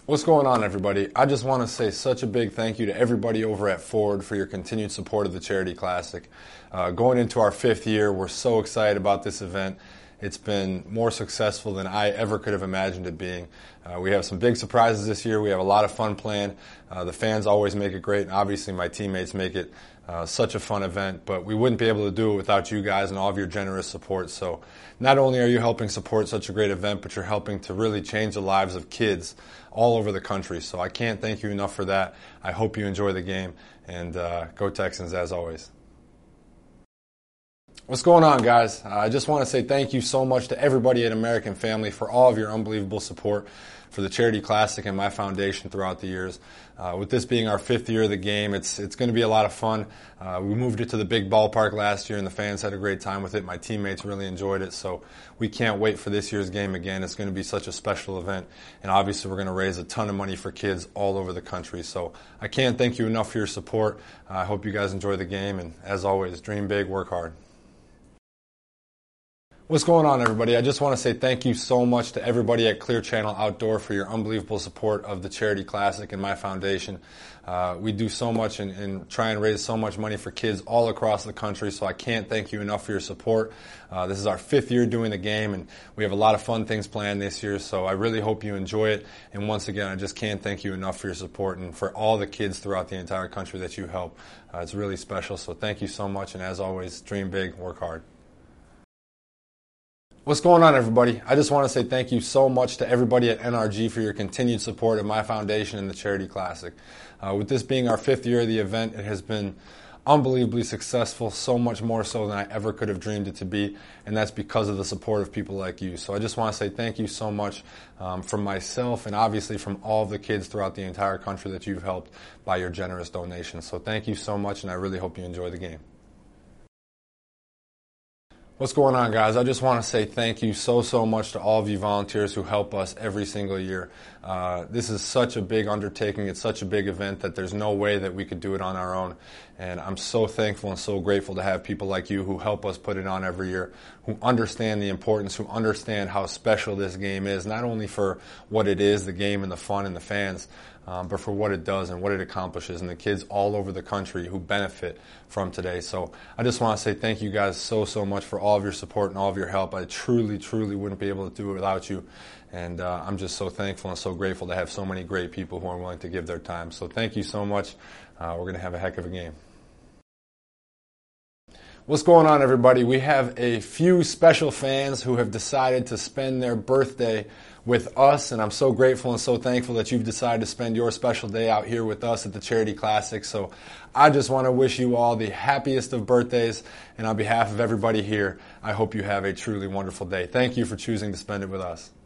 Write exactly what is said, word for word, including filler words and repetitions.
What's going on, everybody? I just want to say such a big thank you to everybody over at Ford for your continued support of the Charity Classic. Uh, going into our fifth year, we're so excited about this event. It's been more successful than I ever could have imagined it being. Uh, we have some big surprises this year. We have a lot of fun planned. Uh, the fans always make it great, and obviously my teammates make it uh, such a fun event. But we wouldn't be able to do it without you guys and all of your generous support. So not only are you helping support such a great event, but you're helping to really change the lives of kids all over the country. So I can't thank you enough for that. I hope you enjoy the game, and uh, go Texans as always. What's going on, guys? Uh, I just want to say thank you so much to everybody at American Family for all of your unbelievable support for the Charity Classic and my foundation throughout the years. Uh, with this being our fifth year of the game, it's it's going to be a lot of fun. Uh, we moved it to the big ballpark last year, and the fans had a great time with it. My teammates really enjoyed it, so we can't wait for this year's game again. It's going to be such a special event, and obviously we're going to raise a ton of money for kids all over the country. So I can't thank you enough for your support. Uh, I hope you guys enjoy the game, and as always, dream big, work hard. What's going on, everybody? I just want to say thank you so much to everybody at Clear Channel Outdoor for your unbelievable support of the Charity Classic and my foundation. Uh, we do so much and, and try and raise so much money for kids all across the country, so I can't thank you enough for your support. Uh, this is our fifth year doing the game, and we have a lot of fun things planned this year, so I really hope you enjoy it. And once again, I just can't thank you enough for your support and for all the kids throughout the entire country that you help. Uh, it's really special, so thank you so much, and as always, dream big, work hard. What's going on, everybody? I just want to say thank you so much to everybody at N R G for your continued support of my foundation and the Charity Classic. Uh, with this being our fifth year of the event, it has been unbelievably successful, so much more so than I ever could have dreamed it to be, and that's because of the support of people like you. So I just want to say thank you so much um, from myself and obviously from all of the kids throughout the entire country that you've helped by your generous donations. So thank you so much, and I really hope you enjoy the game. What's going on, guys? I just want to say thank you so, so much to all of you volunteers who help us every single year. Uh, this is such a big undertaking. It's such a big event that there's no way that we could do it on our own. And I'm so thankful and so grateful to have people like you who help us put it on every year, who understand the importance, who understand how special this game is, not only for what it is, the game and the fun and the fans, Um, but for what it does and what it accomplishes, and the kids all over the country who benefit from today. So I just want to say thank you guys so, so much for all of your support and all of your help. I truly, truly wouldn't be able to do it without you. And uh, I'm just so thankful and so grateful to have so many great people who are willing to give their time. So thank you so much. Uh, we're going to have a heck of a game. What's going on, everybody? We have a few special fans who have decided to spend their birthday with us, and I'm so grateful and so thankful that you've decided to spend your special day out here with us at the Charity Classic. So I just want to wish you all the happiest of birthdays, and on behalf of everybody here, I hope you have a truly wonderful day. Thank you for choosing to spend it with us.